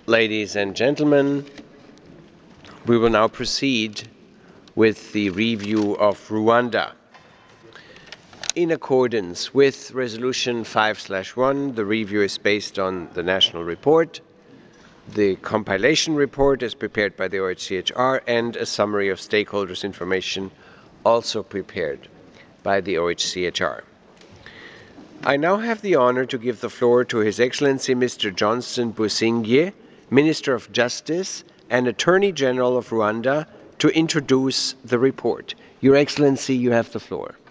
Ladies and gentlemen, we will now proceed with the review of Rwanda. In accordance with Resolution 5/1, the review is based on the national report. The compilation report is prepared by the OHCHR and a summary of stakeholders' information also prepared by the OHCHR. I now have the honor to give the floor to His Excellency Mr. Johnston Busingye, Minister of Justice and Attorney General of Rwanda, to introduce the report. Your Excellency, you have the floor.